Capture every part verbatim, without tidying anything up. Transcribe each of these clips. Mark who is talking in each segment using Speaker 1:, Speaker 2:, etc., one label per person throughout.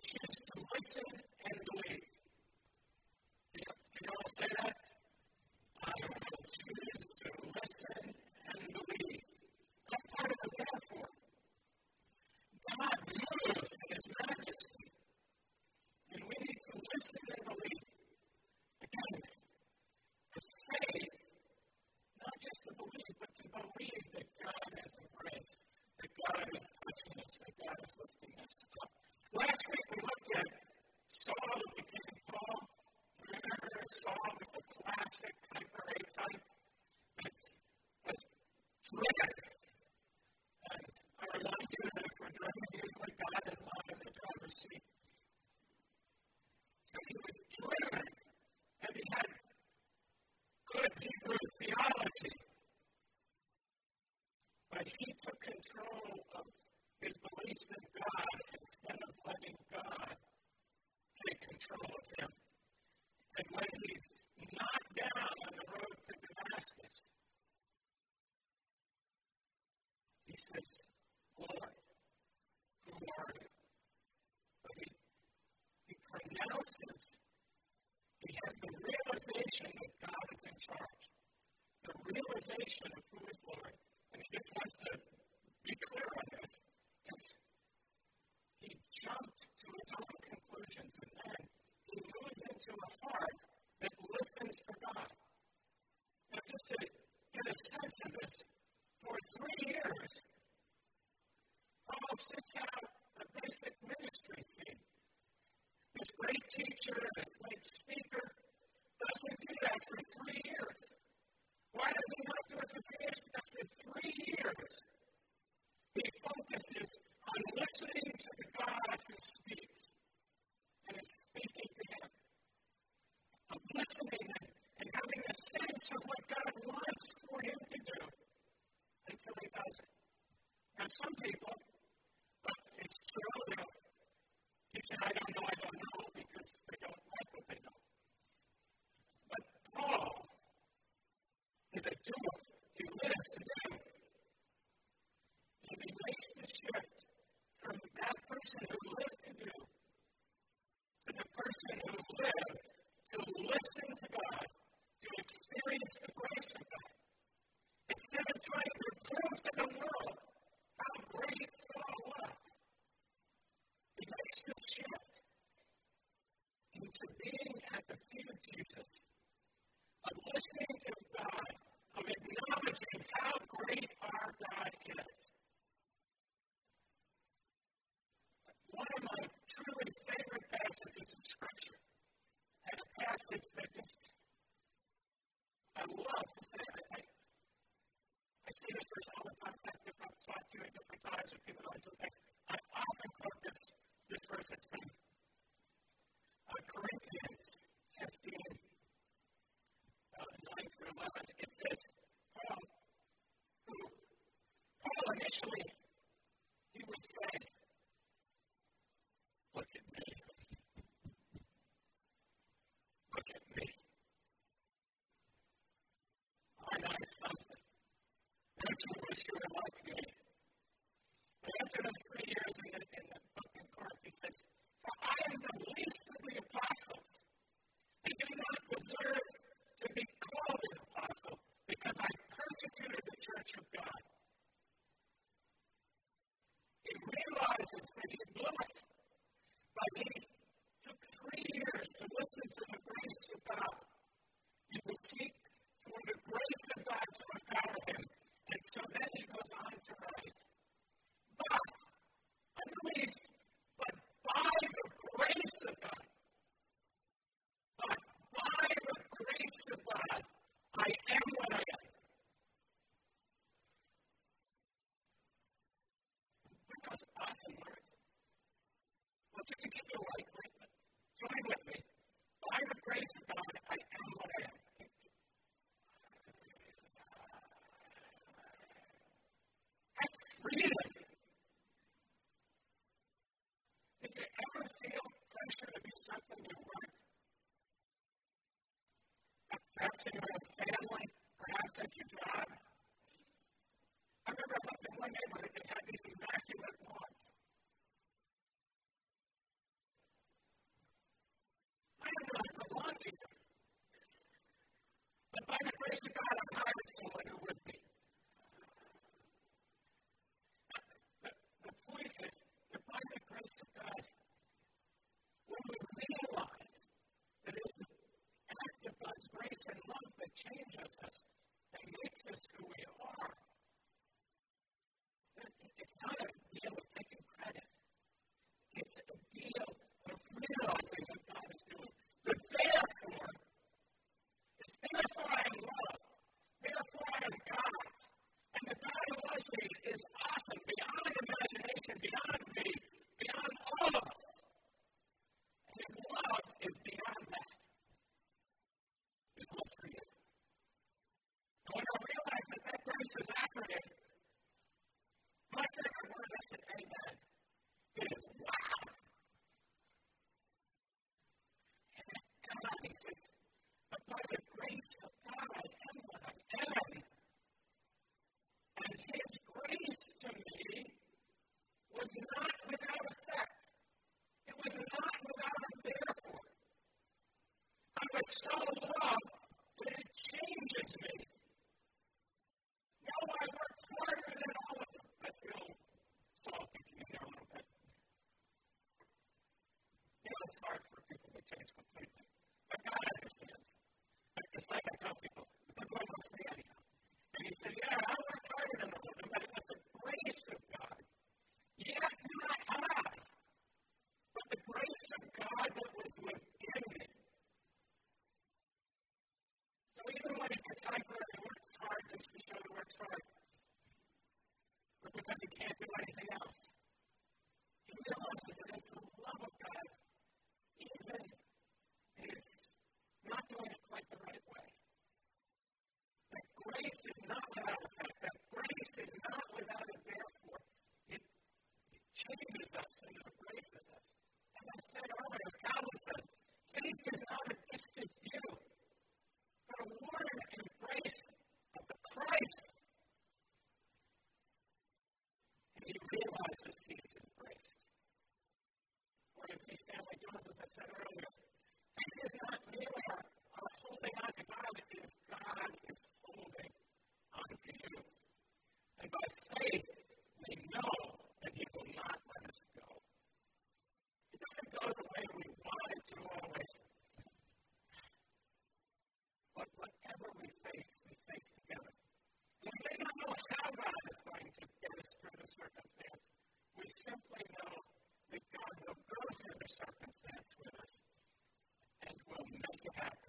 Speaker 1: choose to listen and believe. Can you, can you all say that? I will choose to listen and believe. That's part of the therefore. God moves in His majesty, and we need to listen and believe. Again, the faith, not just to believe, but to believe that God has embraced, that God is touching us, that God is lifting us up. Last week we looked at Saul who became Paul. Remember, Saul was the classic hyper A type that was driven. And I remind you that if we're driven, usually God is not in the driver's seat. So he was driven, and he had good Hebrew theology. But he took control of his beliefs in God instead of letting God take control of him. And when he's knocked down on the road to Damascus, he says, Lord, who are you? But he, he pronounces, he has the realization that God is in charge, the realization of who is Lord. And he just wants to be clear on this, because he jumped to his own conclusions, and then he moves into a heart that listens for God. Now, just to get a sense of this, for three years, Paul sits out a basic ministry theme. This great teacher, this great speaker, doesn't do that for three years. Why does he not do it for three years? Because for three years, he focuses on listening to the God who speaks and is speaking to him. Of listening and, and having a sense of what God wants for him to do until he does it. Now, some people, but it's true, they'll keep saying, I don't know, I don't know, because they don't like what they know. But Paul is a doer. He lives to do. And he makes the shift from that person who lived to do to the person who lived to listen to God, to experience the grace of God. Instead of trying to prove to the world how great Saul was, he makes the shift into being at the feet of Jesus, of listening to God, of acknowledging how great our God is. One of my truly favorite passages of Scripture, and a passage that just, I love to say, I, I, I see this verse all the time. In fact, if I've taught you at different times or people don't do things, I often quote this, this verse. It's from uh, Corinthians fifteen, uh, nine through eleven. It says, Paul, who, Paul initially, he would say, look at me. Look at me. Aren't I something? Don't you wish you were like me? But after those three years in the, in the book in Corinth, he says, for I am the least of the apostles, and do not deserve to be called an apostle, because I persecuted the church of God. He realizes that he blew it, but he took three years to listen to the grace of God and to seek for the grace of God to empower him. And so then he goes on to write, but, at least, but by the grace of God, but by the grace of God, I am what I am. Aren't those awesome words? Well, just to give you a right treatment, join with me. By the grace of God, I am what I am. That's freedom. Did you ever feel pressure to be something you weren't? Perhaps in your own family, perhaps at your job. I remember I lived in one neighborhood that had these immaculate lawns. changes us and makes us who we are. It's not a deal of taking credit. It's a deal of realizing what God is doing. The therefore is therefore I am loved. Therefore I am God's. And the God who loves me is awesome, beyond imagination, beyond me, beyond all of us. And his love is beyond that. His love for you. And when I realize that that grace is accurate, my favorite word is an amen. It is wow. And that God, he says, but by the grace of God, I am what I am. And his grace to me was not without effect. It was not without a therefore. I was so loved that it changes me. Now I work harder than all of them. That's the old song kicking in there a little bit. You know, it's hard for people to change completely. But God understands. It's like I tell people, the Lord loves me anyhow. And he said, yeah, I work harder than all of them, but it was the grace of God. Yet not I, but the grace of God that was within me. So even when it gets time for him, he works hard just to show he works hard. But because he can't do anything else, he realizes that it's the love of God, even is not doing it quite the right way. That grace is not without effect. That grace is not without a therefore. It, it changes us and it embraces us. As I said earlier, as Calvin said, faith is not a distant view, but a warm embrace of the Christ. And he realizes he is embraced. Or as E. Stanley Jones, as I said earlier, faith is not merely our, our holding on to God, it is God is holding on to you. And by faith, we know that he will not let us go. It doesn't go the way we want it to always. But whatever we face, we face together. And we may not know how God is going to get us through the circumstance. We simply know that God will go through the circumstance with us and will make it happen.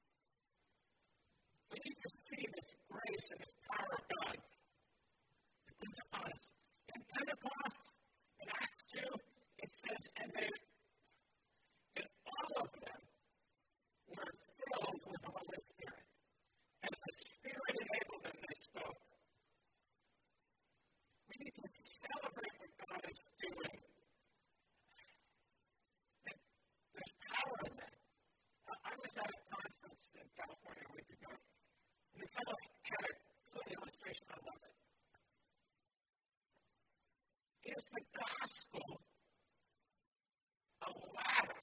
Speaker 1: We need to see this grace and this power of God that comes upon us. In Pentecost, in Acts two, it says, and they, and all of them were filled with the Holy Spirit. As the Spirit enabled them, they spoke. We need to celebrate what God is doing. And there's power in that. I was at a conference in California a week ago, and the fellow had a good illustration. I love it. Is the gospel a ladder?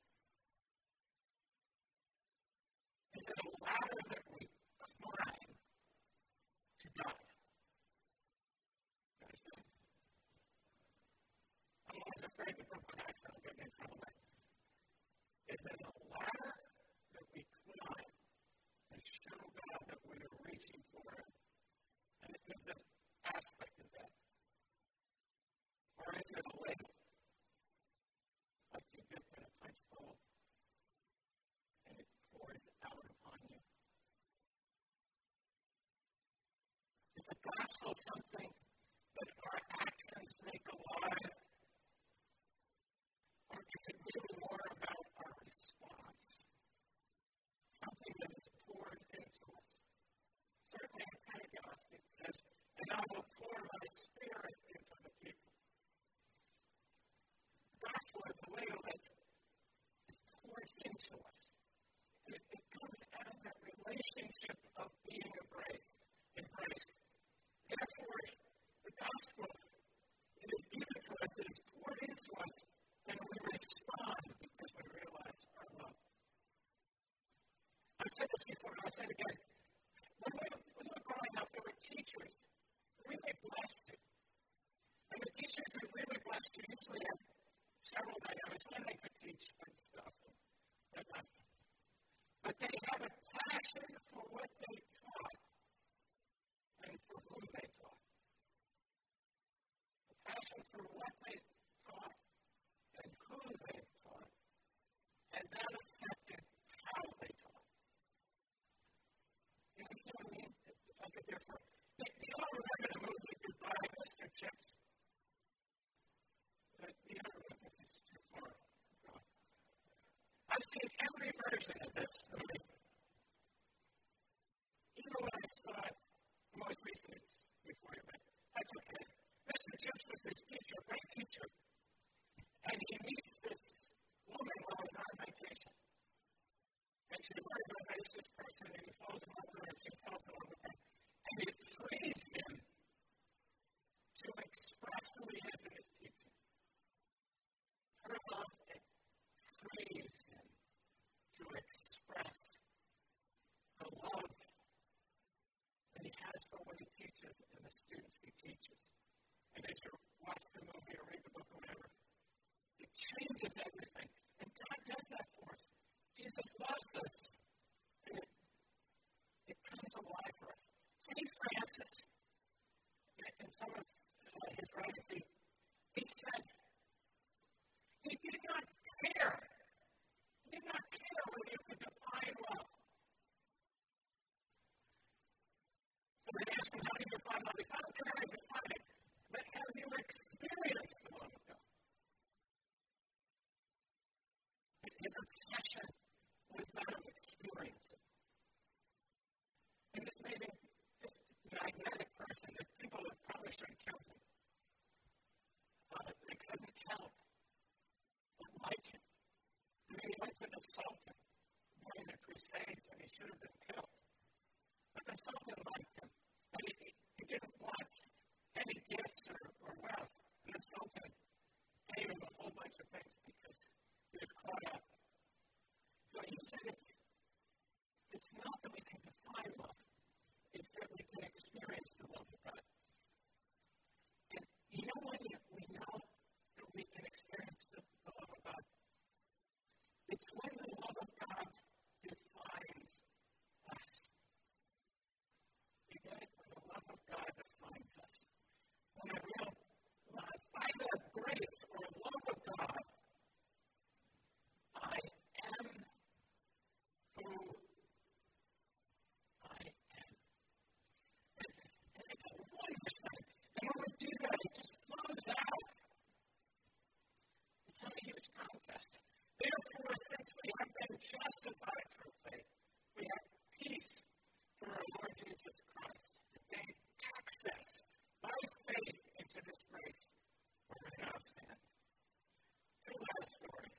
Speaker 1: Is it a ladder that we climb to God? You understand? I'm always afraid to put my accent on getting in trouble. Is it a ladder that we climb and show God that we are reaching for Him? And it gives an aspect of that. Or is it a ladle? Like you dip in a punch bowl and it pours out upon you. Is the gospel something that our actions make alive? Or is it really more about our response? Something that is poured into us. Certainly in Pentecost it says, and I will pour my spirit into the people. The gospel is the ladle that is poured into us. And it, it comes out of that relationship of being embraced. embraced. Therefore, the gospel, it is given to us, it is poured into us, and we respond because we realize our love. I've said this before, and I'll say it again. When we, when we were growing up, there were teachers who really blessed you. And the teachers that really blessed you usually had several dynamics. One, they could teach good stuff. But, uh, but they had a passion for what they taught and for who they taught. A passion for what they taught and who they taught, and that affected how they taught. You know what I mean? It's like a different. Do you all remember the movie Goodbye, Mister Chips? But you know, this is too far. I've seen every version of this movie. Even when I saw it most recently before you, but that's okay. Mister Chips was this teacher, great teacher, and he meets this woman while he's on vacation. And she's a very vivacious person, and he falls in love with her, and she falls in love with him. And it frees him to express who he is in his teaching. Her love frees him to express the love that he has for what he teaches and the students he teaches. And as you watch the movie or read the book or whatever, it changes everything. And God does that for us. Jesus loves us. And it, it comes alive for us. Saint Francis, in some of uh, his writings, he, he said, he did not care. He did not care whether you could define love. So they asked him, how do you define love? He said, I don't care how you define it, but have you experienced the love of God? His obsession was that of experiencing. And this made him this magnetic person that people that probably should have killed him. Uh, they couldn't help but like him. I mean, he went to the Sultan during the Crusades, and he should have been killed. But the Sultan liked him, and he, he didn't want any gifts or, or wealth. And the Sultan gave him a whole bunch of things because he was caught up. So he said it's, it's not that we can define love, it's that we can experience the love of God. And you know when we know that we can experience the, the love of God? It's when the love of God defines us. You get it? When the love of God defines us. When I realize by the grace or love of God, I am who I am. And, and it's a wondrous thing. And when we do that, it just flows out. It's not a huge contest. Therefore, since we have been justified through faith, we have peace through our Lord Jesus Christ, and gain access by faith into this grace where we now stand. Two last stories.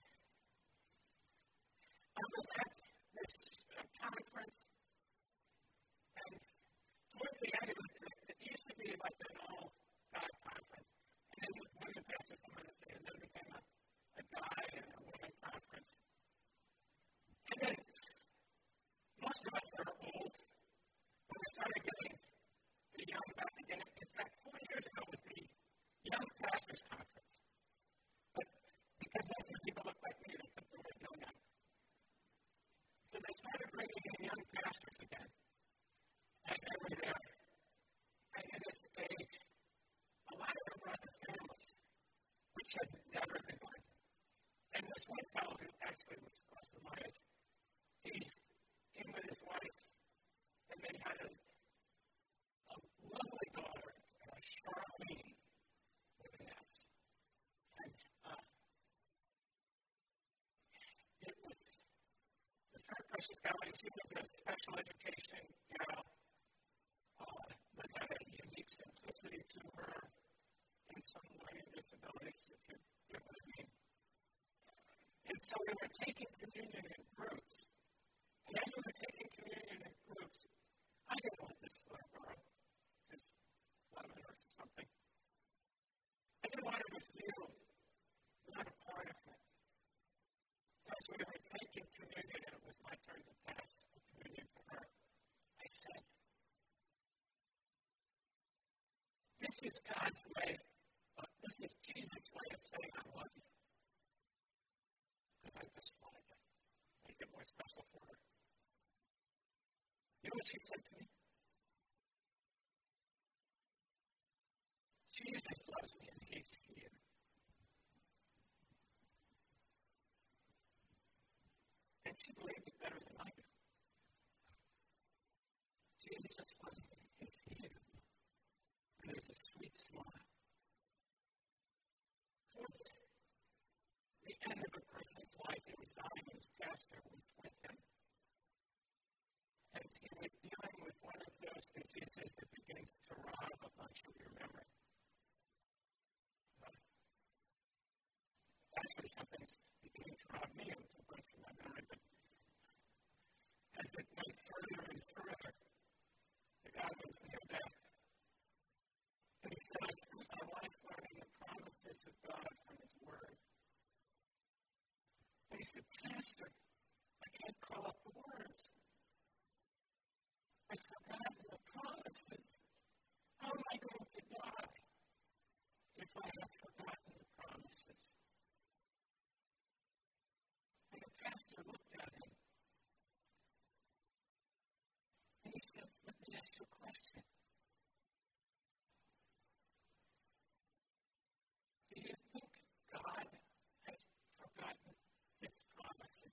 Speaker 1: I was at this uh, conference, and towards the end of it, it used to be like an all-God conference, and then women pastors come on and say, and then became a, a guy and a women conference. And then most of us are old, but we started getting the young back again. In fact, four years ago was the Young Pastors Conference. But because most of the people look like me, they couldn't do it, no young. So they started bringing in young pastors again. And they were there. And in this age, a lot of them brought their families, which had never been done. And this one fellow who actually was close to my age, he came with his wife, and they had a, a lovely daughter, uh, Charlene, with an S. And uh, it was this very precious gal, and she was a special education gal uh, that had a unique simplicity to her and some learning disabilities, if you get what I mean. And so we were taking communion in groups. And as we were taking communion in groups, I didn't want this little girl, she's eleven or something, I didn't want her to feel not a part of things. So as we were taking communion, and it was my turn to pass the communion to her, I said, this is God's way, uh, this is Jesus' way of saying I love you. Because I just wanted to make it more special for her. You know what she said to me? Jesus loves me and he's here. And she believed it better than I do. Jesus loves me and he's here. And there's a sweet smile. Towards the end of a person's life, he was dying and his pastor was with him. And he was dealing with one of those diseases that begins to rob a bunch of your memory. Right? Actually, something's beginning to rob me of a bunch of my memory, but as it went further and further, the guy was near death. And he said, I spent my life learning the promises of God from his word. And he said, Pastor, I can't call up the words. I've forgotten the promises. How am I going to die if I have forgotten the promises? And the pastor looked at him and he said, let me ask you a question. Do you think God has forgotten his promises?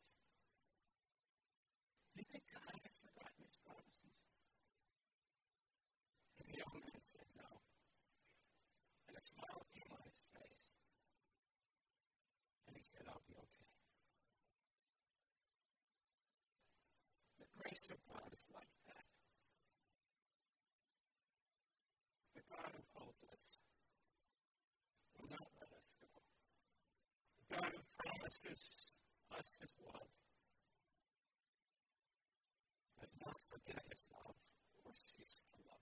Speaker 1: Do you think God has forgotten his promises? And the young man said no. And a smile came on his face. And he said, I'll be okay. The grace of God is like that. The God who holds us will not let us go. The God who promises us his love does not forget his love or cease to love.